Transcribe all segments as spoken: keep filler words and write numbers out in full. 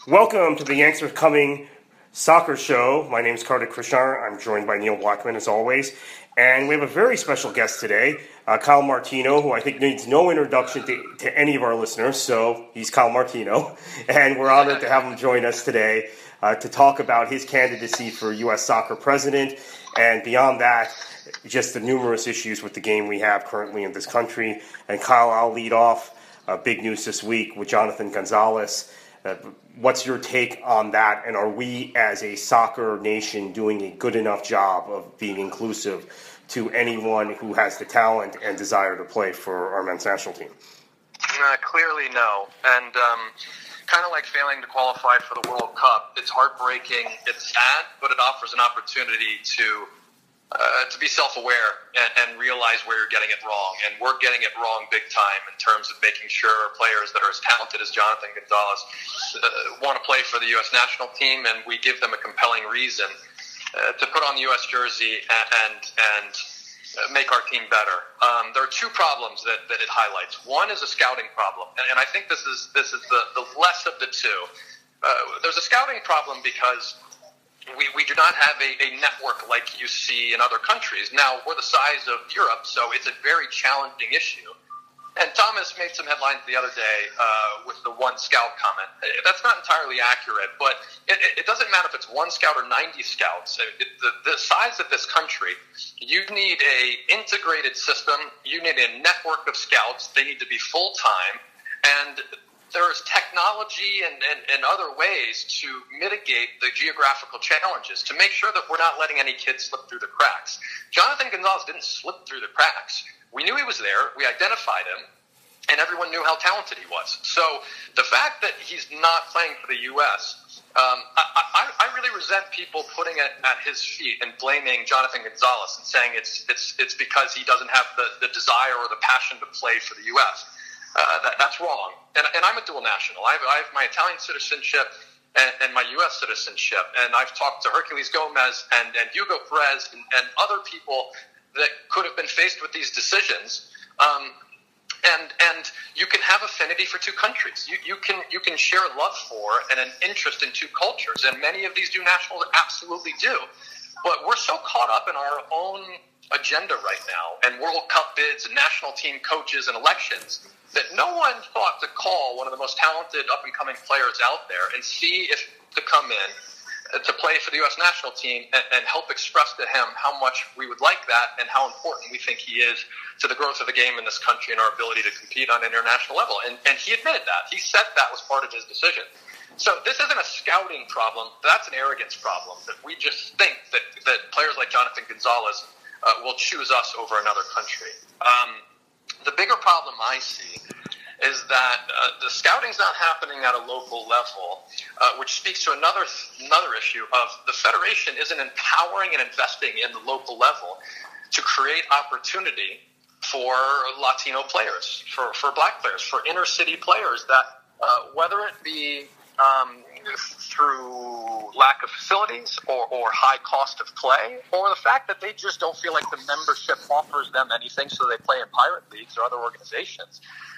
Welcome to the Yanks Are Coming Soccer Show. My name is Kartik Krishnar. I'm joined by Neil Blackman, as always. And we have a very special guest today, uh, Kyle Martino, who I think needs no introduction to, to any of our listeners. So he's Kyle Martino. And we're honored to have him join us today uh, to talk about his candidacy for U S Soccer President. And beyond that, just the numerous issues with the game we have currently in this country. And Kyle, I'll lead off. Uh, big news this week with Jonathan Gonzalez. Uh, what's your take on that? And are we, as a soccer nation, doing a good enough job of being inclusive to anyone who has the talent and desire to play for our men's national team? Uh, clearly, no. And um, kind of like failing to qualify for the World Cup, it's heartbreaking, it's sad, but it offers an opportunity to Uh, to be self-aware and, and realize where you're getting it wrong. And we're getting it wrong big time in terms of making sure players that are as talented as Jonathan Gonzalez uh, want to play for the U S national team, and we give them a compelling reason uh, to put on the U S jersey and and, and uh, make our team better. Um, there are two problems that, that it highlights. One is a scouting problem, and, and I think this is this is the, the less of the two. Uh, there's a scouting problem because We, we do not have a, a network like you see in other countries. Now, we're the size of Europe, so it's a very challenging issue. And Thomas made some headlines the other day uh, with the one scout comment. That's not entirely accurate, but it, it doesn't matter if it's one scout or ninety scouts. It, the, the size of this country, you need a integrated system. You need a network of scouts. They need to be full-time. And there's technology and, and, and other ways to mitigate the geographical challenges, to make sure that we're not letting any kids slip through the cracks. Jonathan Gonzalez didn't slip through the cracks. We knew he was there. We identified him, and everyone knew how talented he was. So the fact that he's not playing for the U S, um, I, I, I really resent people putting it at his feet and blaming Jonathan Gonzalez and saying it's it's it's because he doesn't have the, the desire or the passion to play for the U S. Uh, that, that's wrong. And, and I'm a dual national. I have, I have my Italian citizenship and, and my U S citizenship. And I've talked to Herculez Gomez and, and Hugo Perez and, and other people that could have been faced with these decisions. Um, and and you can have affinity for two countries. You, you can you can share love for and an interest in two cultures. And many of these dual nationals absolutely do. But we're so caught up in our own agenda right now and World Cup bids and national team coaches and elections that no one thought to call one of the most talented up-and-coming players out there and see if to come in to play for the U S national team and, and help express to him how much we would like that and how important we think he is to the growth of the game in this country and our ability to compete on an international level. And, and he admitted that. He said that was part of his decision. So this isn't a scouting problem. That's an arrogance problem, that we just think that, that players like Jonathan Gonzalez uh, will choose us over another country. Um, The bigger problem I see is that uh, the scouting's not happening at a local level, uh, which speaks to another another issue of the federation isn't empowering and investing in the local level to create opportunity for Latino players, for, for black players, for inner city players that uh, whether it be um, through lack of facilities or, or high cost of play, or the fact that they just don't feel like the membership offers them anything, so they play in pirate leagues or other organizations.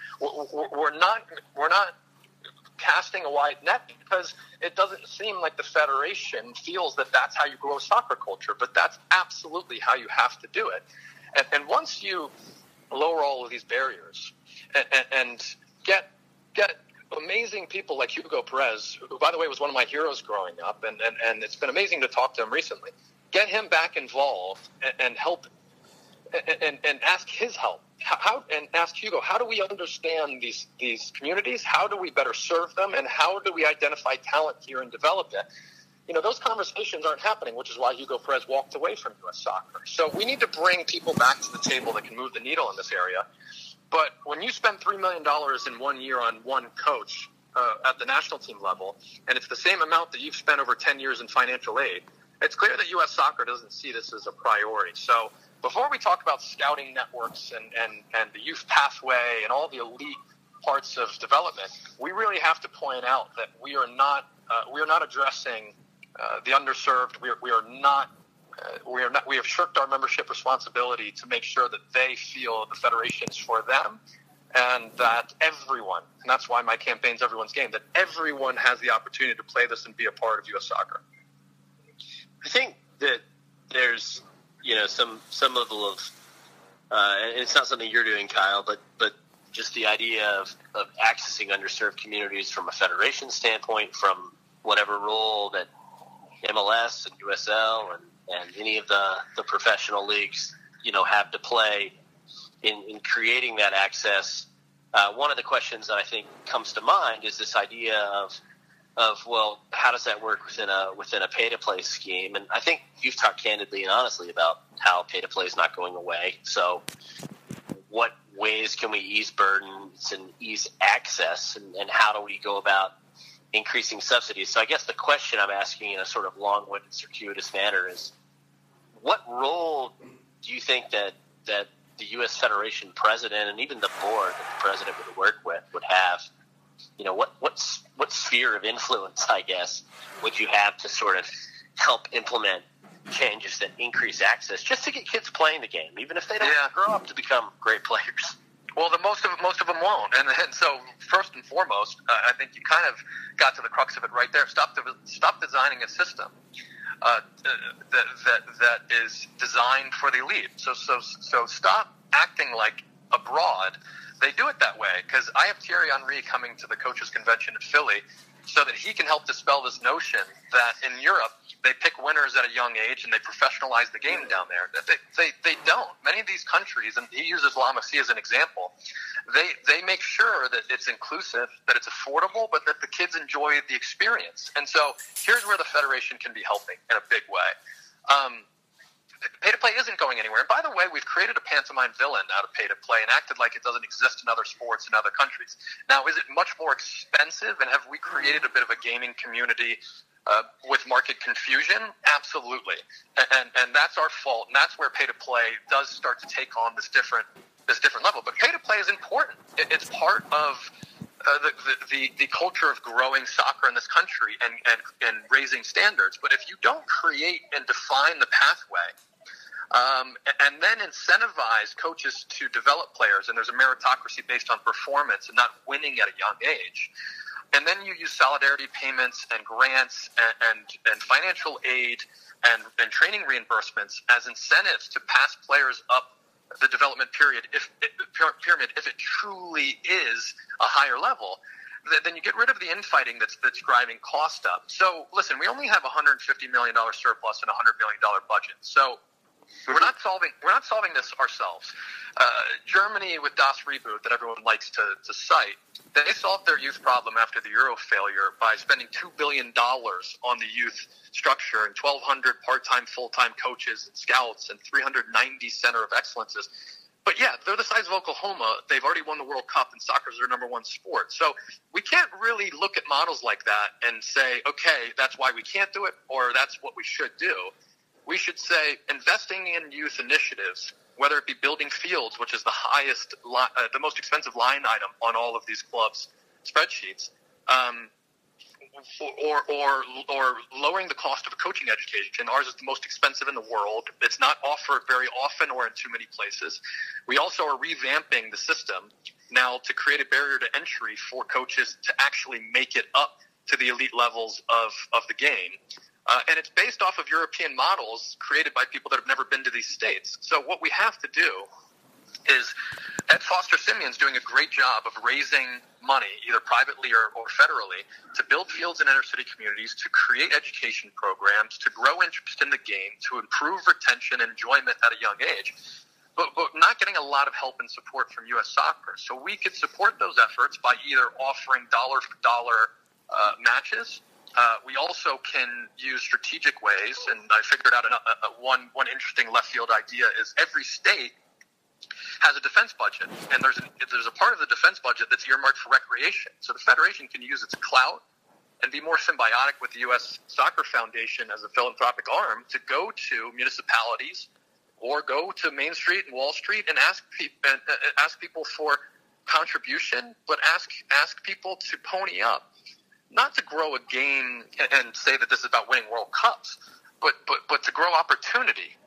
We're not we're not casting a wide net because it doesn't seem like the federation feels that that's how you grow soccer culture, but that's absolutely how you have to do it. And, and once you lower all of these barriers and, and, and get get amazing people like Hugo Perez, who, by the way, was one of my heroes growing up, and, and, and it's been amazing to talk to him recently. Get him back involved and, and help and, and, and ask his help. How, how and ask Hugo, how do we understand these these communities? How do we better serve them? And how do we identify talent here and develop it? You know, those conversations aren't happening, which is why Hugo Perez walked away from U S soccer. So we need to bring people back to the table that can move the needle in this area. But when you spend three million dollars in one year on one coach uh, at the national team level, and it's the same amount that you've spent over ten years in financial aid, it's clear that U S soccer doesn't see this as a priority. So before we talk about scouting networks and, and, and the youth pathway and all the elite parts of development, we really have to point out that we are not uh, we are not addressing uh, the underserved. We are, we are not Uh, we are not. We have shirked our membership responsibility to make sure that they feel the federation is for them, and that everyone, and that's why my campaign's Everyone's Game, that everyone has the opportunity to play this and be a part of U S soccer. I think that there's, you know, some some level of, uh, and it's not something you're doing, Kyle, but but just the idea of, of accessing underserved communities from a federation standpoint, from whatever role that M L S and U S L and, and any of the, the professional leagues, you know, have to play in, in creating that access. Uh, one of the questions that I think comes to mind is this idea of, of well, how does that work within a within a pay-to-play scheme? And I think you've talked candidly and honestly about how pay-to-play is not going away. So what ways can we ease burdens and ease access, and, and how do we go about increasing subsidies? So I guess the question I'm asking in a sort of long-winded, circuitous manner is, what role do you think that, that the U S Federation president and even the board that the president would work with would have? You know, what what's, what sphere of influence, I guess, would you have to sort of help implement changes that increase access just to get kids playing the game, even if they don't yeah. grow up to become great players? Well, the most of most of them won't, and, and so first and foremost, uh, I think you kind of got to the crux of it right there. Stop the, stop designing a system uh, that that that is designed for the elite. So so so stop acting like abroad they do it that way. Because I have Thierry Henry coming to the coaches' convention in Philly, so that he can help dispel this notion that in Europe they pick winners at a young age and they professionalize the game down there. They, they, they don't. Many of these countries, and he uses La Masia as an example, they, they make sure that it's inclusive, that it's affordable, but that the kids enjoy the experience. And so here's where the Federation can be helping in a big way. Um, Pay-to-play isn't going anywhere. And by the way, we've created a pantomime villain out of pay-to-play and acted like it doesn't exist in other sports in other countries. Now, is it much more expensive, and have we created a bit of a gaming community uh, with market confusion? Absolutely. And, and and that's our fault, and that's where pay-to-play does start to take on this different this different level. But pay-to-play is important. It, it's part of uh, the, the, the, the culture of growing soccer in this country and, and, and raising standards. But if you don't create and define the pathway, Um, and then incentivize coaches to develop players, and there's a meritocracy based on performance and not winning at a young age. And then you use solidarity payments and grants and, and, and financial aid and, and training reimbursements as incentives to pass players up the development period, if pyramid, if it truly is a higher level. Then you get rid of the infighting that's that's driving cost up. So listen, we only have a one hundred fifty million dollars surplus and a one hundred million dollars budget. So We're not solving. We're not solving this ourselves. Uh, Germany, with Das Reboot, that everyone likes to, to cite, they solved their youth problem after the Euro failure by spending two billion dollars on the youth structure and twelve hundred part-time, full-time coaches and scouts and three hundred ninety center of excellences. But yeah, they're the size of Oklahoma. They've already won the World Cup, and soccer is their number one sport. So we can't really look at models like that and say, okay, that's why we can't do it, or that's what we should do. We should say investing in youth initiatives, whether it be building fields, which is the highest, uh, the most expensive line item on all of these clubs' spreadsheets, um, or, or or lowering the cost of a coaching education. Ours is the most expensive in the world. It's not offered very often or in too many places. We also are revamping the system now to create a barrier to entry for coaches to actually make it up to the elite levels of, of the game. Uh, and it's based off of European models created by people that have never been to these states. So what we have to do is Ed Foster Simeon's doing a great job of raising money, either privately or, or federally, to build fields in inner city communities, to create education programs, to grow interest in the game, to improve retention and enjoyment at a young age, but, but not getting a lot of help and support from U S Soccer. So we could support those efforts by either offering dollar for dollar uh, matches. Uh, we also can use strategic ways, and I figured out a, a, one one interesting left field idea is every state has a defense budget, and there's a, there's a part of the defense budget that's earmarked for recreation. So the Federation can use its clout and be more symbiotic with the U S Soccer Foundation as a philanthropic arm to go to municipalities or go to Main Street and Wall Street and ask, pe- and, uh, ask people for contribution, but ask ask people to pony up. Not to grow a game and say that this is about winning World Cups, but but but to grow opportunity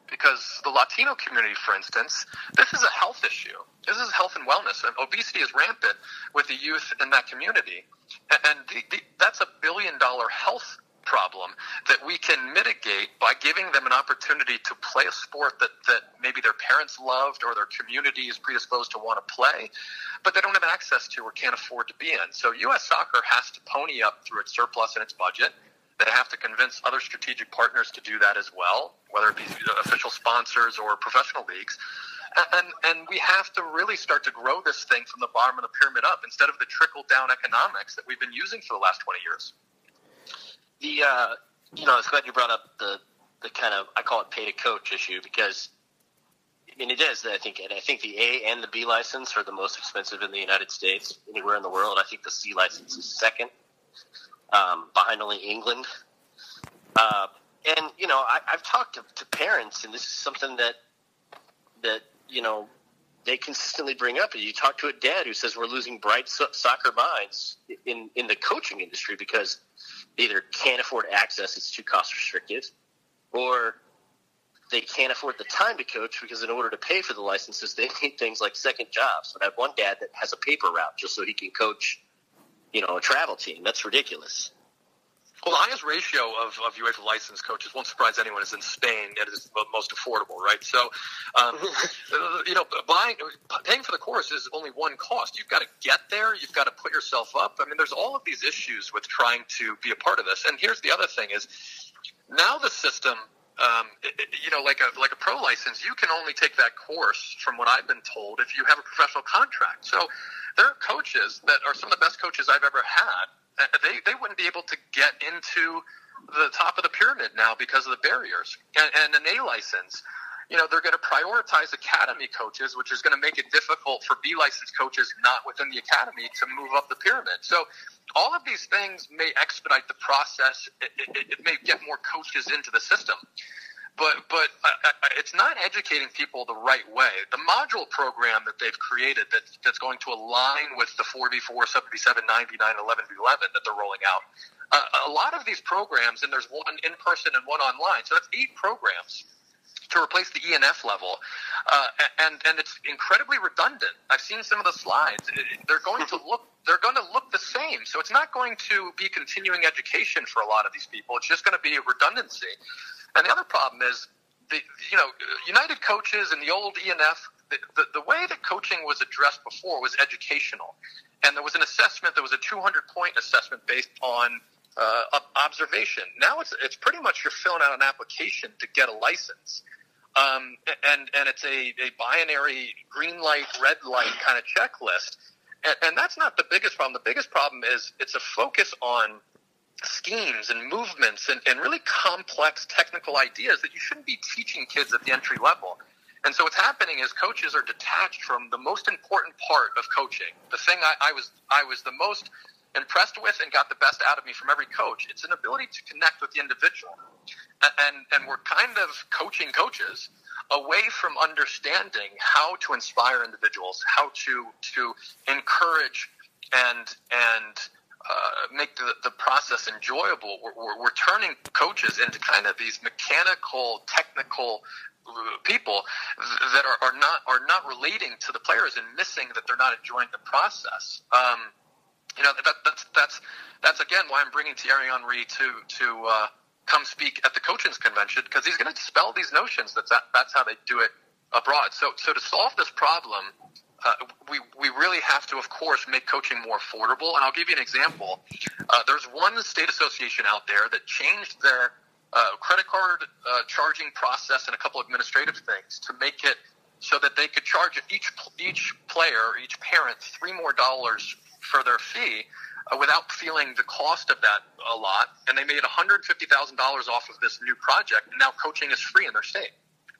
because the Latino community, for instance, this is a health issue. This is health and wellness, and obesity is rampant with the youth in that community. And the, the, that's a billion-dollar health problem that we can mitigate by giving them an opportunity to play a sport that, that maybe their parents loved or their community is predisposed to want to play, but they don't have access to or can't afford to be in. So U S Soccer has to pony up through its surplus and its budget. They have to convince other strategic partners to do that as well, whether it be official sponsors or professional leagues. And, and we have to really start to grow this thing from the bottom of the pyramid up instead of the trickle-down economics that we've been using for the last twenty years. The, uh, you know, I was glad you brought up the, the kind of, I call it pay to coach issue, because, I mean, it is, I think, and I think the A and the B license are the most expensive in the United States, anywhere in the world. I think the C license is second, um, behind only England. Uh, and, you know, I, I've talked to, to parents, and this is something that, that, you know, they consistently bring up. You talk to a dad who says we're losing bright so- soccer minds in, in the coaching industry because they either can't afford access, it's too cost restrictive, or they can't afford the time to coach because in order to pay for the licenses, they need things like second jobs. But I have one dad that has a paper route just so he can coach, you know, a travel team. That's ridiculous. Well, the highest ratio of, of UEFA licensed coaches, won't surprise anyone, is in Spain, and it is the most affordable, right? So, um, you know, buying, paying for the course is only one cost. You've got to get there. You've got to put yourself up. I mean, there's all of these issues with trying to be a part of this. And here's the other thing is now the system, um, it, it, you know, like a, like a pro license, you can only take that course, from what I've been told, if you have a professional contract. So there are coaches that are some of the best coaches I've ever had. They they wouldn't be able to get into the top of the pyramid now because of the barriers. And, and an A license, you know, they're going to prioritize academy coaches, which is going to make it difficult for B licensed coaches not within the academy to move up the pyramid. So all of these things may expedite the process. It, it, it may get more coaches into the system. But but uh, it's not educating people the right way. The module program that they've created that, that's going to align with the four v four, seven v seven, nine v nine, eleven v eleven that they're rolling out, uh, a lot of these programs, and there's one in-person and one online, so that's eight programs to replace the E N F level, uh, and and it's incredibly redundant. I've seen some of the slides. They're going to look they're going to look the same, so it's not going to be continuing education for a lot of these people. It's just going to be a redundancy. And the other problem is, the you know, United Coaches and the old E N F, the, the, the way that coaching was addressed before was educational. And there was an assessment, there was a two hundred point assessment based on uh, observation. Now it's it's pretty much you're filling out an application to get a license. Um, and, and it's a, a binary green light, red light kind of checklist. And, and that's not the biggest problem. The biggest problem is it's a focus on schemes and movements and, and really complex technical ideas that you shouldn't be teaching kids at the entry level. And so what's happening is coaches are detached from the most important part of coaching. The thing I, I was I was the most impressed with and got the best out of me from every coach. It's an ability to connect with the individual. And, and, and we're kind of coaching coaches away from understanding how to inspire individuals, how to to encourage and and Uh, make the, the process enjoyable. We're, we're, we're turning coaches into kind of these mechanical, technical people that are, are not are not relating to the players and missing that they're not enjoying the process. Um, you know, that, that's that's that's again why I'm bringing Thierry Henry to to uh, come speak at the coaches convention, because he's going to dispel these notions that, that that's how they do it abroad. So so to solve this problem, Uh, we we really have to, of course, make coaching more affordable. And I'll give you an example. Uh, there's one state association out there that changed their uh, credit card uh, charging process and a couple administrative things to make it so that they could charge each each player, each parent, three more dollars for their fee uh, without feeling the cost of that a lot. And they made one hundred fifty thousand dollars off of this new project, and now coaching is free in their state.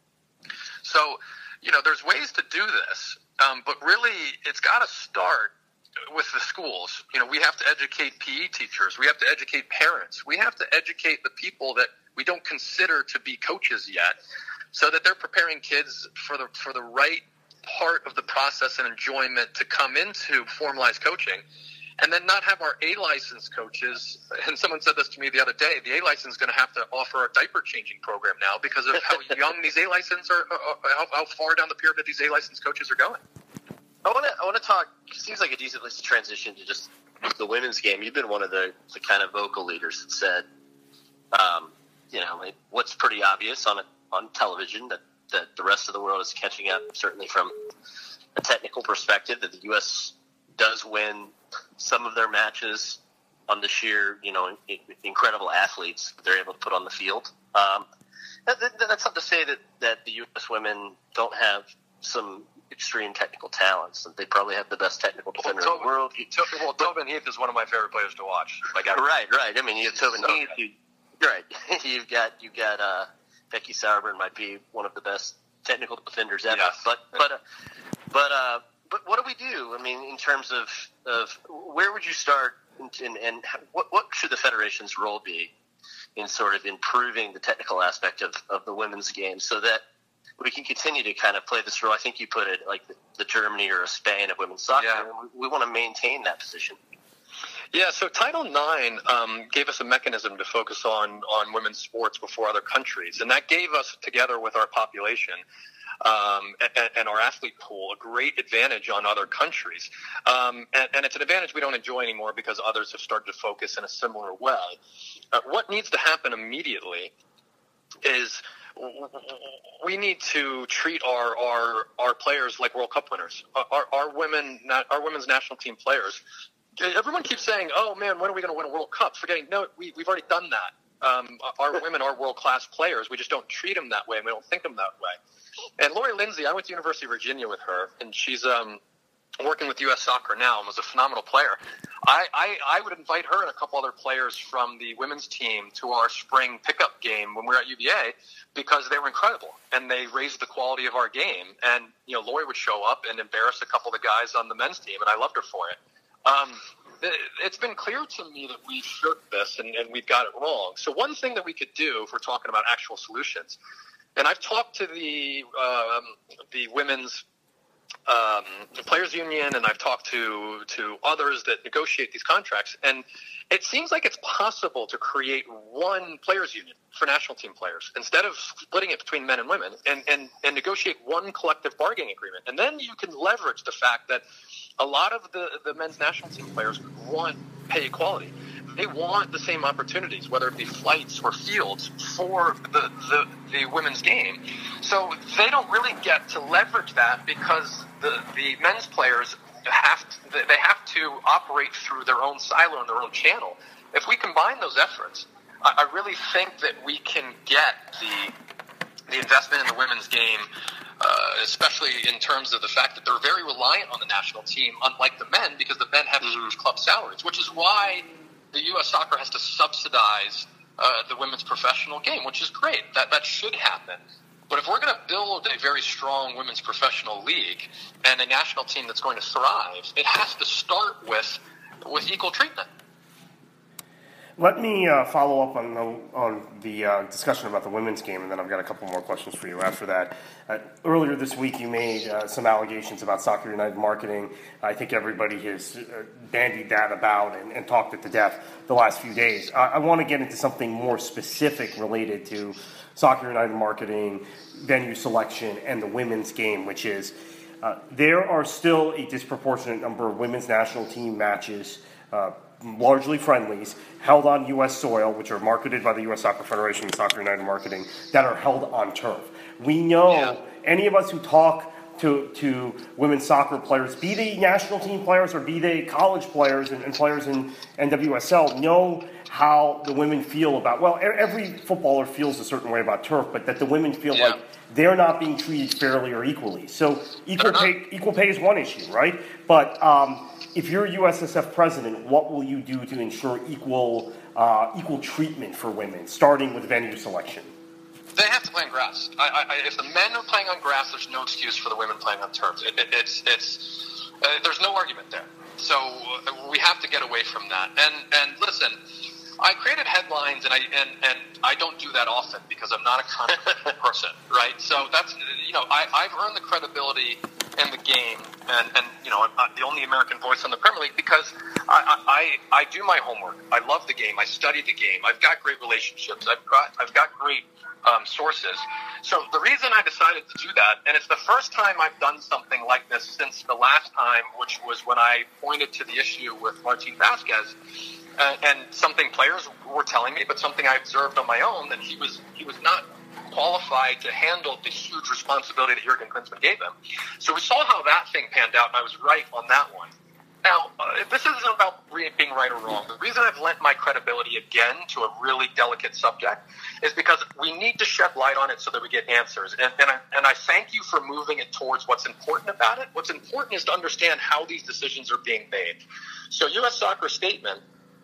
So, you know, there's ways to do this. Um, but really, it's got to start with the schools. You know, we have to educate P E teachers. We have to educate parents. We have to educate the people that we don't consider to be coaches yet, so that they're preparing kids for the for the right part of the process and enjoyment to come into formalized coaching. and then not have our A-licensed coaches. And someone said this to me the other day, the A-license is going to have to offer a diaper changing program now because of how young these A-license are, uh, how, how far down the pyramid these A-licensed coaches are going. I want to I want to talk, it seems like a decent place to transition to just the women's game. You've been one of the, the kind of vocal leaders that said, um, you know, what's pretty obvious on a, on television that, that the rest of the world is catching up, certainly from a technical perspective, that the U S does win some of their matches on the sheer, you know, incredible athletes they're able to put on the field. Um, that, that, that's not to say that, that the U S women don't have some extreme technical talents. They probably have the best technical defender well, Tobin, in the world. To, well, Tobin Heath is one of my favorite players to watch. Like, right, right. I mean, you have Tobin so Heath. You, right. you've got you've got uh, Becky Sauerbrunn might be one of the best technical defenders ever. Yeah. But but uh, but uh, but what do we do? I mean, in terms of, of where would you start, and, and what what should the federation's role be in sort of improving the technical aspect of, of the women's game so that we can continue to kind of play this role? I think you put it like the, the Germany or a Spain of women's soccer. Yeah. We, we want to maintain that position. Yeah, so Title nine um, gave us a mechanism to focus on, on women's sports before other countries, and that gave us, together with our population um, and, and our athlete pool, a great advantage on other countries. Um, and, and it's an advantage we don't enjoy anymore because others have started to focus in a similar way. Uh, what needs to happen immediately is we need to treat our, our, our players like World Cup winners. Our, our women, our women's national team players. Everyone keeps saying, "Oh man, when are we going to win a World Cup?" Forgetting, no, we, we've already done that. Um, our women are world-class players. We just don't treat them that way, and we don't think them that way. And Lori Lindsay, I went to University of Virginia with her, and she's um, working with U S Soccer now and was a phenomenal player. I, I, I would invite her and a couple other players from the women's team to our spring pickup game when we were at U V A because they were incredible, and they raised the quality of our game. And, you know, Lori would show up and embarrass a couple of the guys on the men's team, and I loved her for it. Um, it's been clear to me that we've shirked this and, and we've got it wrong. So one thing that we could do, if we're talking about actual solutions, and I've talked to the um, the women's um, players union, and I've talked to to others that negotiate these contracts, and it seems like it's possible to create one players union for national team players instead of splitting it between men and women, and, and, and negotiate one collective bargaining agreement. And then you can leverage the fact that a lot of the, the men's national team players want pay equality. They want the same opportunities, whether it be flights or fields, for the, the, the women's game. So they don't really get to leverage that because the, the men's players have to, they have to operate through their own silo and their own channel. If we combine those efforts, I, I really think that we can get the the investment in the women's game, uh, especially in terms of the fact that they're very reliant on the national team, unlike the men, because the men have huge club salaries, which is why the U S Soccer has to subsidize uh, the women's professional game, which is great. That that should happen. But if we're going to build a very strong women's professional league and a national team that's going to thrive, it has to start with with equal treatment. Let me uh, follow up on the, on the uh, discussion about the women's game, and then I've got a couple more questions for you after that. Uh, earlier this week, you made uh, some allegations about Soccer United marketing. I think everybody has uh, bandied that about and, and talked it to death the last few days. I, I want to get into something more specific related to Soccer United marketing, venue selection, and the women's game, which is uh, there are still a disproportionate number of women's national team matches, uh, largely friendlies, held on U S soil, which are marketed by the U S Soccer Federation and Soccer United Marketing, that are held on turf. We know, yeah. any of us who talk to to women's soccer players, be they national team players or be they college players and, and players in N W S L, know how the women feel about, well, every footballer feels a certain way about turf, but that the women feel yeah. like they're not being treated fairly or equally. So equal pay, equal pay is one issue, right? But um, if you're U S S F president, what will you do to ensure equal uh, equal treatment for women, starting with venue selection? They have to play on grass. I, I, if the men are playing on grass, there's no excuse for the women playing on turf. It, it, it's it's uh, there's no argument there. So uh, we have to get away from that. And and listen, I created headlines, and I and, and I don't do that often because I'm not a content person, right? So that's, you know, I, I've earned the credibility in the game, and, and you know, I'm the only American voice on the Premier League because I, I I do my homework. I love the game. I study the game. I've got great relationships. I've got I've got great um, sources. So the reason I decided to do that, and it's the first time I've done something like this since the last time, which was when I pointed to the issue with Martin Vasquez, uh, and something players were telling me, but something I observed on my own, that he was he was not qualified to handle the huge responsibility that Jurgen Klinsmann gave him. So we saw how that thing panned out, and I was right on that one. Now, uh, this isn't about being right or wrong. The reason I've lent my credibility again to a really delicate subject is because we need to shed light on it so that we get answers. And, and, I, and I thank you for moving it towards what's important about it. What's important is to understand how these decisions are being made. So U S Soccer statement,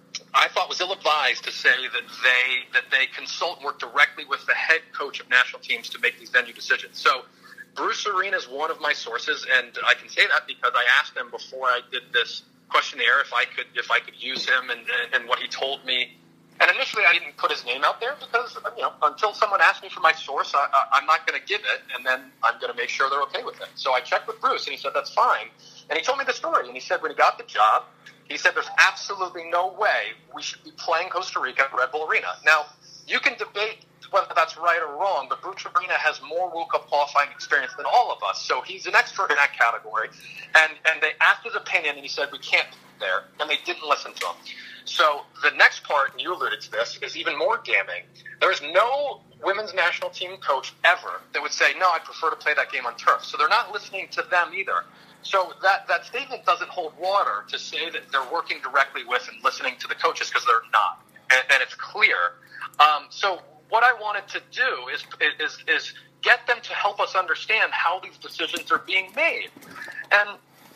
I thought, was ill-advised to say that they that they consult and work directly with the head coach of national teams to make these venue decisions. So Bruce Arena is one of my sources, and I can say that because I asked him before I did this questionnaire if I could if I could use him and, and what he told me. And initially, I didn't put his name out there because, you know, until someone asks me for my source, I, I, I'm not going to give it, and then I'm going to make sure they're okay with it. So I checked with Bruce, and he said that's fine. And he told me the story, and he said when he got the job, he said there's absolutely no way we should be playing Costa Rica at Red Bull Arena. Now, you can debate whether that's right or wrong, but Bruce Arena has more World Cup qualifying experience than all of us, so he's an expert in that category. And and they asked his opinion, and he said we can't be there, and they didn't listen to him. So the next part, and you alluded to this, is even more damning. There is no women's national team coach ever that would say, no, I prefer to play that game on turf. So they're not listening to them either. So that, that statement doesn't hold water to say that they're working directly with and listening to the coaches, because they're not. And, and it's clear. Um, so what I wanted to do is, is, is get them to help us understand how these decisions are being made. And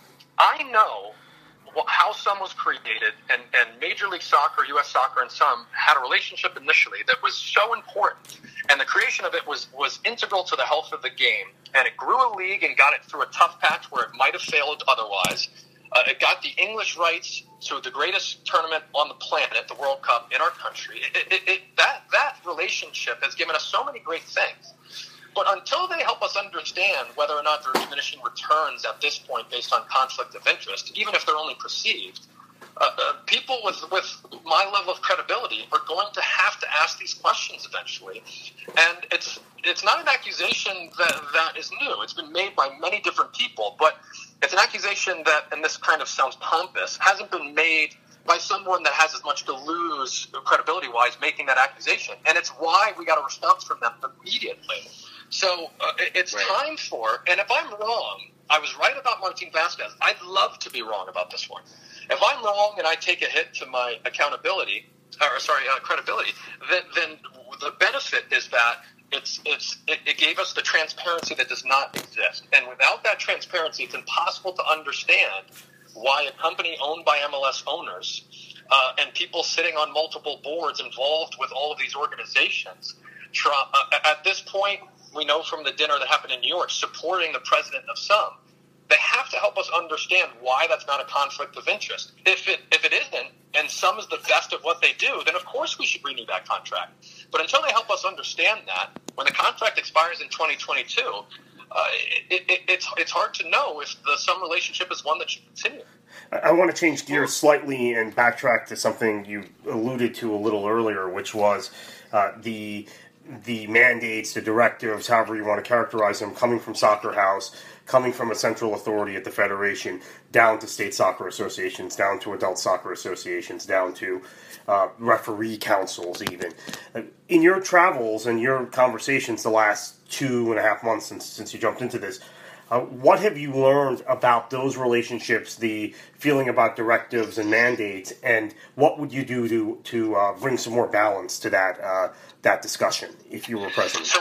I know how some was created, and, and Major League Soccer, U S Soccer, and some had a relationship initially that was so important, and the creation of it was, was integral to the health of the game, and it grew a league and got it through a tough patch where it might have failed otherwise. Uh, it got the English rights to the greatest tournament on the planet, the World Cup, in our country. It, it, it, that, that relationship has given us so many great things. But until they help us understand whether or not there are diminishing returns at this point based on conflict of interest, even if they're only perceived, uh, uh, people with, with my level of credibility are going to have to ask these questions eventually. And it's it's not an accusation that, that is new. It's been made by many different people, but it's an accusation that, and this kind of sounds pompous, hasn't been made by someone that has as much to lose credibility-wise making that accusation. And it's why we got a response from them immediately. So uh, it's right. time for, and if I'm wrong, I was right about Martin Vasquez. I'd love to be wrong about this one. If I'm wrong and I take a hit to my accountability, or sorry, uh, credibility, then, then the benefit is that it's it's it, it gave us the transparency that does not exist. And without that transparency, it's impossible to understand why a company owned by M L S owners uh, and people sitting on multiple boards involved with all of these organizations, try, uh, at this point, we know from the dinner that happened in New York, supporting the president of some, they have to help us understand why that's not a conflict of interest. If it if it isn't, and some is the best of what they do, then of course we should renew that contract. But until they help us understand that, when the contract expires in twenty twenty-two, uh, it, it, it's it's hard to know if the some relationship is one that should continue. I want to change gears slightly and backtrack to something you alluded to a little earlier, which was uh, the the mandates, the directives, however you want to characterize them, coming from Soccer House, coming from a central authority at the Federation, down to state soccer associations, down to adult soccer associations, down to uh, referee councils even. In your travels and your conversations the last two and a half months since, since you jumped into this, uh, what have you learned about those relationships, the feeling about directives and mandates, and what would you do to, to uh, bring some more balance to that uh, that discussion if you were president? So,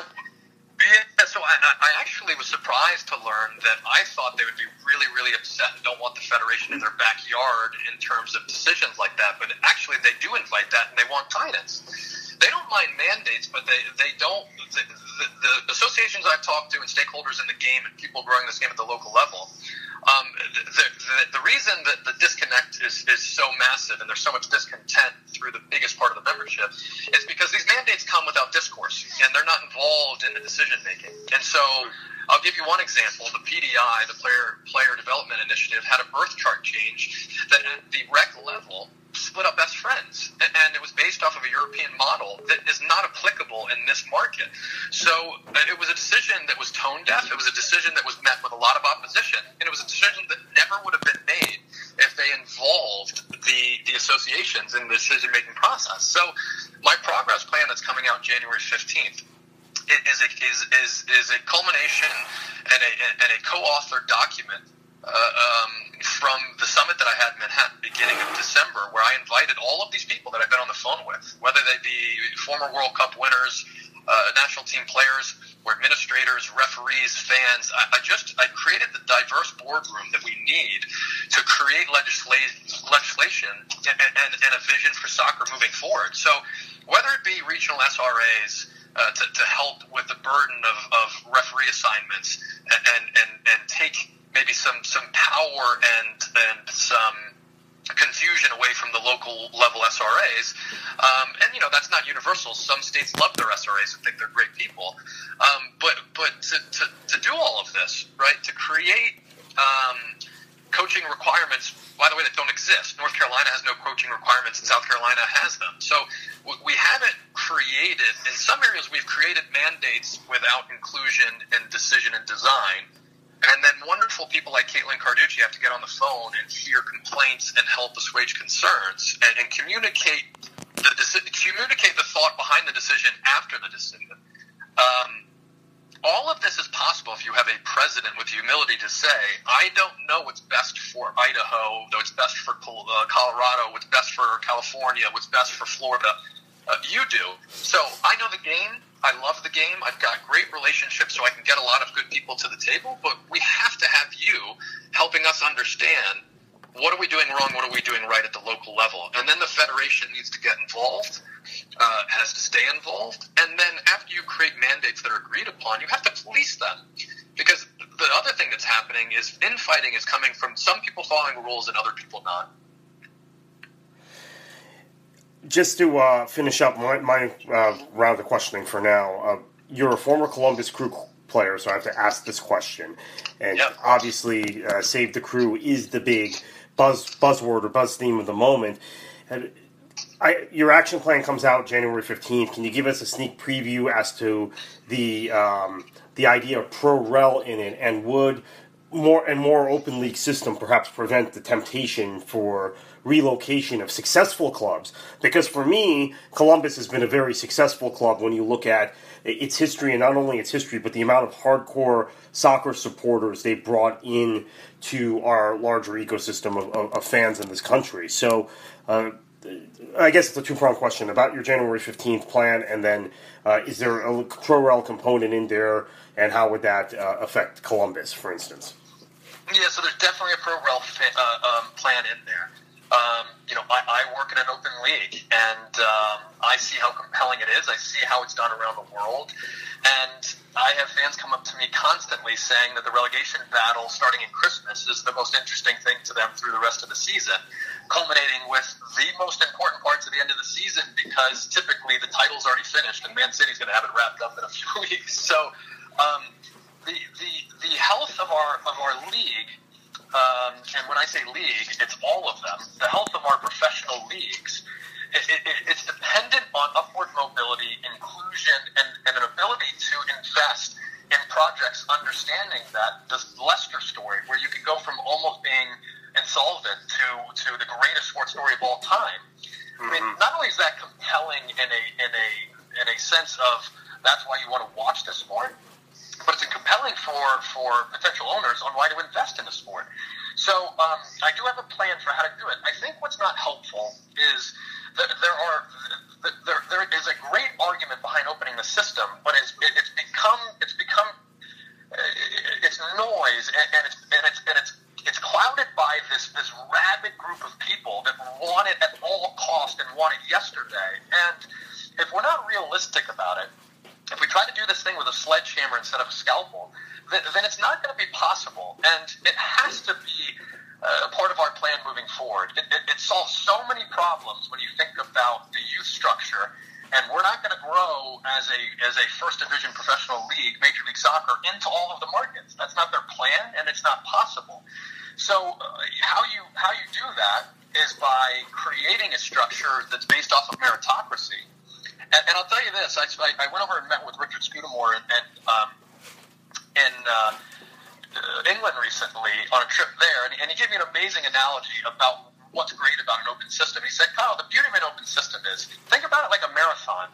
yeah, so I, I actually was surprised to learn that I thought they would be really, really upset and don't want the Federation in their backyard in terms of decisions like that. But actually, they do invite that, and they want guidance. They don't mind mandates, but they, they don't. The, the, the associations I've talked to and stakeholders in the game and people growing this game at the local level, um, the, the, the reason that the disconnect is, is so massive and there's so much discontent through the biggest part of the membership is because these mandates come without discourse and they're not involved in the decision making. And so I'll give you one example. The P D I, the Player Player Development Initiative, had a birth chart change that at the rec level split up best friends, and it was based off of a European model that is not applicable in this market. So it was a decision that was tone deaf. It was a decision that was met with a lot of opposition, and it was a decision that never would have been made if they involved the the associations in the decision making process. So my progress plan that's coming out January fifteenth is a, is is is a culmination and a and a co-authored document Uh, um, from the summit that I had in Manhattan beginning of December, where I invited all of these people that I've been on the phone with, whether they be former World Cup winners, uh, national team players, or administrators, referees, fans. I, I just I created the diverse boardroom that we need to create legislation, legislation and, and, and a vision for soccer moving forward. So whether it be regional S R As, Uh, to, to help with the burden of, of referee assignments and, and, and, and take maybe some, some power and and some confusion away from the local level S R As. Um, and, you know, that's not universal. Some states love their S R As and think they're great people. Um, but but to, to, to do all of this, right, to create um, coaching requirements, by the way, that don't exist. North Carolina has no coaching requirements, and South Carolina has them. So we haven't created, in some areas we've created mandates without inclusion in decision and design. And then wonderful people like Caitlin Carducci have to get on the phone and hear complaints and help assuage concerns and, and communicate the deci- communicate the thought behind the decision after the decision. Um, all of this is possible if you have a president with humility to say, I don't know what's best for Idaho, what's best for Colorado, what's best for California, what's best for Florida. Uh, you do. So I know the game. I love the game. I've got great relationships so I can get a lot of good people to the table, but we have to have you helping us understand what are we doing wrong, what are we doing right at the local level. And then the federation needs to get involved, uh, has to stay involved. And then after you create mandates that are agreed upon, you have to police them. Because the other thing that's happening is infighting is coming from some people following the rules and other people not. Just to uh, finish up my, my uh, round of questioning for now, uh, you're a former Columbus Crew player, so I have to ask this question. And yep. Obviously, uh, Save the Crew is the big buzz buzzword or buzz theme of the moment. And I, your action plan comes out January fifteenth. Can you give us a sneak preview as to the um, the idea of pro-rel in it, and would more and more open league system perhaps prevent the temptation for relocation of successful clubs? Because for me, Columbus has been a very successful club when you look at its history, and not only its history, but the amount of hardcore soccer supporters they brought in to our larger ecosystem of, of, of fans in this country. So uh, I guess it's a two-pronged question about your January fifteenth plan, and then uh, is there a pro-rel component in there, and how would that uh, affect Columbus, for instance? Yeah, so there's definitely a pro-rel fa- uh, um, plan in there. Um, you know, I, I work in an open league, and um, I see how compelling it is. I see how it's done around the world, and I have fans come up to me constantly saying that the relegation battle starting in Christmas is the most interesting thing to them through the rest of the season, culminating with the most important parts at the end of the season, because typically the title's already finished and Man City's going to have it wrapped up in a few weeks. So um, the, the the health of our of our league. Um, and when I say league, it's all of them. The health of our professional leagues, it, it, it's dependent on upward mobility, inclusion, and, and an ability to invest in projects, understanding that this Leicester story, where you can go from almost being insolvent to, to the greatest sports story of all time. Mm-hmm. I mean, not only is that compelling in a in a in a sense of that's why you want to watch the sport, but it's compelling for, for potential owners on why to invest in the sport. So um, I do have a plan for how to do it. I think what's not helpful is that there are there there is a great argument behind opening the system, but it's it's become it's become it's noise, and, and it's and it's and it's it's clouded by this this rabid group of people that want it at all cost and want it yesterday. And if we're not realistic about it, if we try to do this thing with a sledgehammer instead of a scalpel, then, then it's not going to be possible. And it has to be uh, part of our plan moving forward. It, it, it solves so many problems when you think about the youth structure And we're not going to grow as a as a first division professional league, Major League Soccer, into all of the markets. That's not their plan, and it's not possible. So uh, how you how you do that is by creating a structure that's based off of meritocracy. And, and I'll tell you this: I, I went over and met with Richard Scudamore and, and um, in uh, England recently on a trip there, and, and he gave me an amazing analogy about what's great about an open system. He said, Kyle, the beauty of an open system is, think about it like a marathon.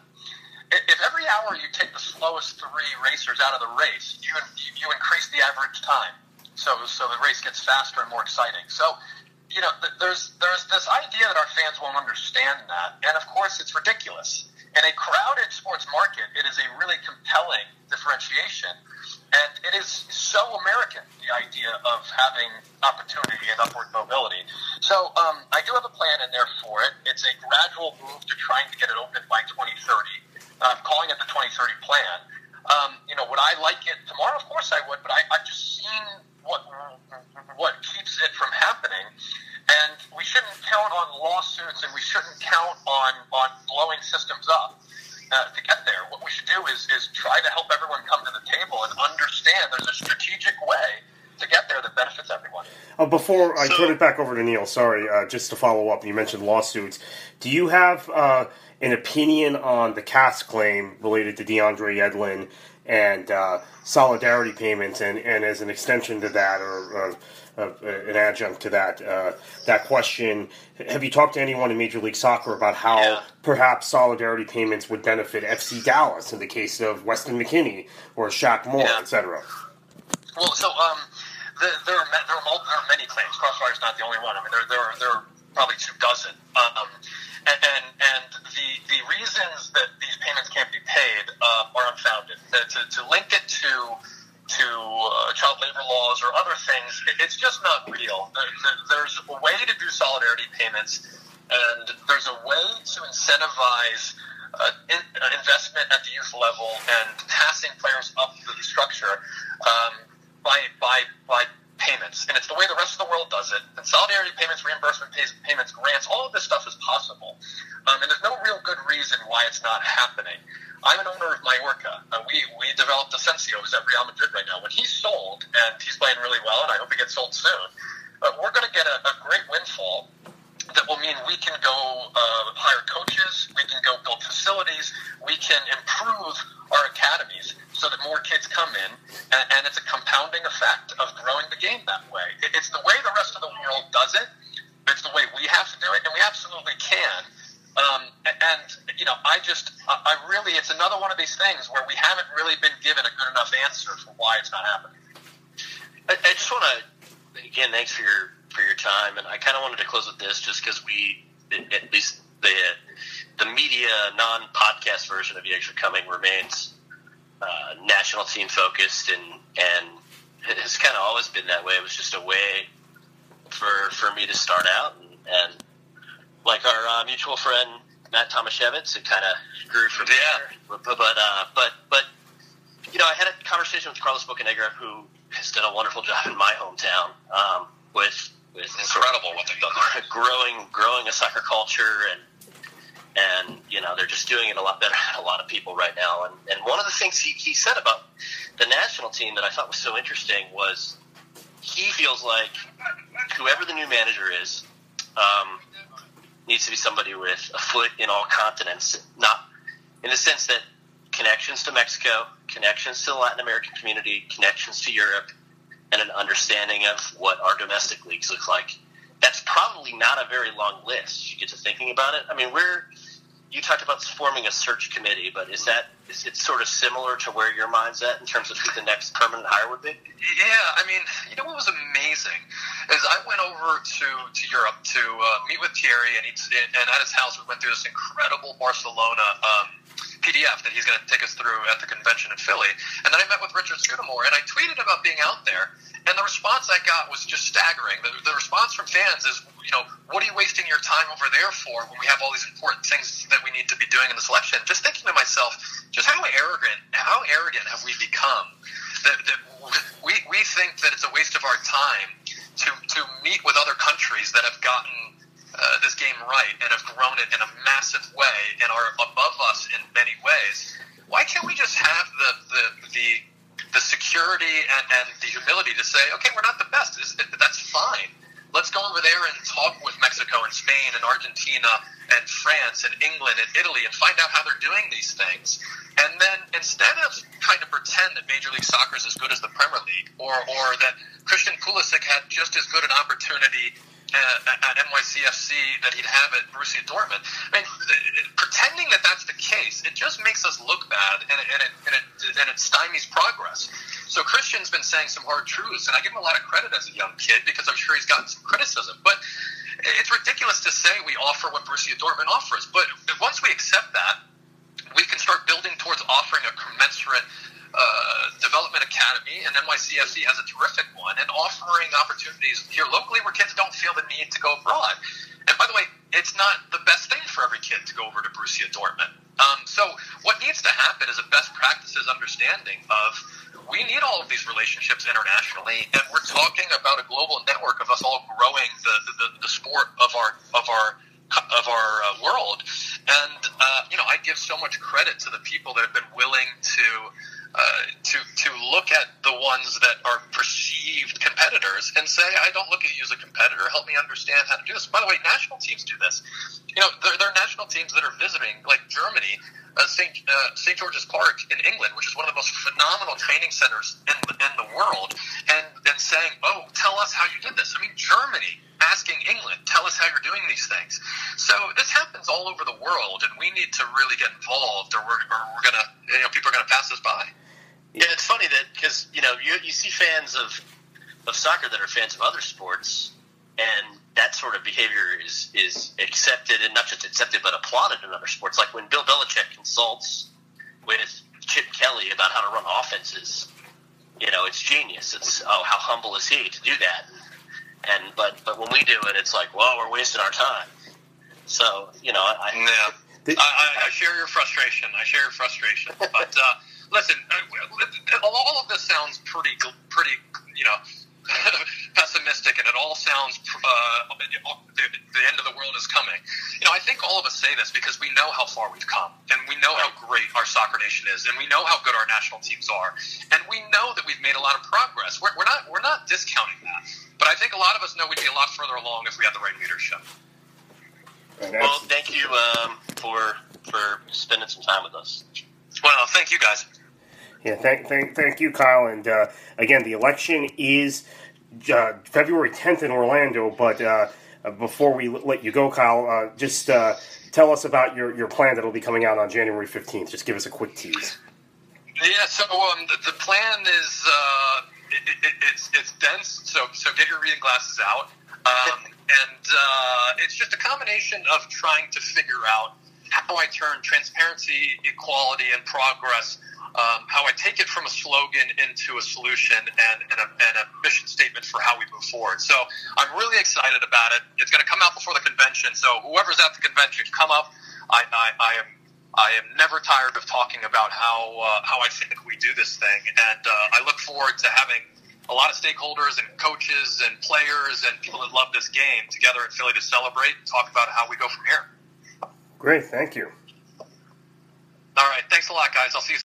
If every hour you take the slowest three racers out of the race, you you increase the average time. So so the race gets faster and more exciting. So, you know, there's there's this idea that our fans won't understand that. And, of course, it's ridiculous. In a crowded sports market, it is a really compelling differentiation. And it is so American, the idea of having opportunity and upward mobility. So um, I do have a plan in there for it. It's a gradual move to trying to get it open by twenty thirty. I'm calling it the twenty thirty plan. Um, you know, would I like it tomorrow? Of course I would, but I, I've just seen what what keeps it from happening. And we shouldn't count on lawsuits, and we shouldn't count on, on blowing systems up. Uh, to get there, what we should do is, is try to help everyone come to the table and understand there's a strategic way to get there that benefits everyone. Uh, before I so, turn it back over to Neil, sorry, uh, just to follow up, you mentioned lawsuits. Do you have uh, an opinion on the C A S claim related to DeAndre Yedlin and uh, solidarity payments, and, and as an extension to that, or uh, uh, an adjunct to that, uh, that question, have you talked to anyone in Major League Soccer about how yeah. perhaps solidarity payments would benefit F C Dallas in the case of Weston McKennie or Shaq Moore, yeah. et cetera? Well, so um, the, there are there are, multi, there are many claims. Crossfire's not the only one. I mean, there there are, there are probably two dozen. Um, and and, and the the reasons that these payments can't be paid uh, are unfounded. Uh, to to link it to to uh, child labor laws or other things, it, it's just not real. There, there, there's a way to do solidarity payments, and there's a way to incentivize uh, in, uh, investment at the youth level and passing players up through the structure um, by by by payments. And it's the way the rest of the world does it. And solidarity payments, reimbursement pays, payments, grants, all of this stuff is possible. Um, and there's no real good reason why it's not happening. I'm an owner of Mallorca. Uh, we we developed Asensio, who's at Real Madrid right now. When he's sold, and he's playing really well, and I hope he gets sold soon, uh, we're going to get a, a great windfall that will mean we can go uh, hire coaches, we can go build facilities, we can improve our academies so that more kids come in, and, and it's a compounding effect of growing the game that way. It, it's the way the rest of the world does it. It's the way we have to do it, and we absolutely can. Um, and, you know, I just, I really, it's another one of these things where we haven't really been given a good enough answer for why it's not happening. I, I just want to, again, thanks for your for your time, and I kind of wanted to close with this just because we, at least the the media non-podcast version of The Extra Coming remains uh, national team focused, and and it's kind of always been that way. It was just a way for for me to start out, and, and like our uh, mutual friend Matt Tomaszewicz, it kind of grew from yeah. there. But but, uh, but but you know, I had a conversation with Carlos Bocanegra, who has done a wonderful job in my hometown um, with with incredible what they've done there. growing growing a soccer culture, and and you know, they're just doing it a lot better than a lot of people right now. And and one of the things he, he said about the national team that I thought was so interesting was he feels like whoever the new manager is um, needs to be somebody with a foot in all continents, not in the sense that connections to Mexico, connections to the Latin American community, connections to Europe, and an understanding of what our domestic leagues look like. That's probably not a very long list. You get to thinking about it. I mean, we're you talked about forming a search committee, but is that is it sort of similar to where your mind's at in terms of who the next permanent hire would be? Yeah, I mean, you know what was amazing is I went over to, to Europe to uh, meet with Thierry, and, he, and at his house we went through this incredible Barcelona um, P D F that he's going to take us through at the convention in Philly. And then I met with Richard Scudamore, and I tweeted about being out there, and the response I got was just staggering. The, the response from fans is, you know, what are you wasting your time over there for when we have all these important things that we need to be doing in the selection? Just thinking to myself, just how arrogant, how arrogant have we become that, that we, we think that it's a waste of our time to, to meet with other countries that have gotten Uh, this game right and have grown it in a massive way and are above us humility to say, okay, we're not the best. That's fine. Let's go over there and talk with Mexico and Spain and Argentina and France and England and Italy and find out how they're doing these things. And then instead of trying to pretend that Major League Soccer is as good as the Premier League, or, or that Christian Pulisic had just as good an opportunity uh, at N Y C F C that he'd have at Borussia Dortmund, I mean, pretending that that's the case, it just makes us look bad, and it, and it, and it, and it stymies progress. So Christian's been saying some hard truths, and I give him a lot of credit as a young kid because I'm sure he's gotten some criticism. But it's ridiculous to say we offer what Borussia Dortmund offers. But once we accept that, we can start building towards offering a commensurate uh, development academy, and N Y C F C has a terrific one, and offering opportunities here locally where kids don't feel the need to go abroad. And by the way, it's not the best thing for every kid to go over to Borussia Dortmund. Um, so what needs to happen is a best practices understanding of we need all of these relationships internationally, and we're talking about a global network of us all growing the, the, the sport of our of our of our uh, world. And uh, you know, I give so much credit to the people that have been willing to uh, to to look at the ones that are perceived competitors and say, I don't look at you as a competitor. Help me understand how to do this. By the way, national teams do this. You know, there, there are national teams that are visiting, like Germany, uh, Saint Uh, Saint George's Park in England, which is one of the most phenomenal training centers in the, in the world, and, and saying, oh, tell us how you did this. I mean, Germany asking England, tell us how you're doing these things. So this happens all over the world, and we need to really get involved, or we're, or we're going to, you know, people are going to pass us by. Yeah, it's funny that, because, you know, you, you see fans of, of soccer that are fans of other sports, and that sort of behavior is, is accepted, and not just accepted, but applauded in other sports. Like when Bill Belichick consults with Chip Kelly about how to run offenses, you know, it's genius. It's, oh, how humble is he to do that? And but but when we do it, it's like, well, we're wasting our time. So, you know, I yeah. I, I, I share your frustration. I share your frustration. But uh, listen, all of this sounds pretty, pretty, you know, pessimistic, and it all sounds uh, the, the end of the world is coming. You know, I think all of us say this because we know how far we've come, and we know how great our soccer nation is, and we know how good our national teams are, and we know that we've made a lot of progress. We're, we're not we're not discounting that, but I think a lot of us know we'd be a lot further along if we had the right leadership. Well, thank you um, for for spending some time with us. Well, thank you guys. Yeah, thank, thank, thank you, Kyle. And uh, again, the election is uh, February tenth in Orlando. But uh, before we let you go, Kyle, uh, just uh, tell us about your, your plan that will be coming out on January fifteenth. Just give us a quick tease. Yeah, so um, the, the plan is uh, it, it, it's it's dense. So so get your reading glasses out, um, and uh, it's just a combination of trying to figure out how I turn transparency, equality, and progress. Um, how I take it from a slogan into a solution and, and, a, and a mission statement for how we move forward. So I'm really excited about it. It's going to come out before the convention. So whoever's at the convention, come up. I, I, I am I am never tired of talking about how uh, how I think we do this thing, and uh, I look forward to having a lot of stakeholders and coaches and players and people that love this game together in Philly to celebrate and talk about how we go from here. Great, thank you. All right, thanks a lot, guys. I'll see you soon.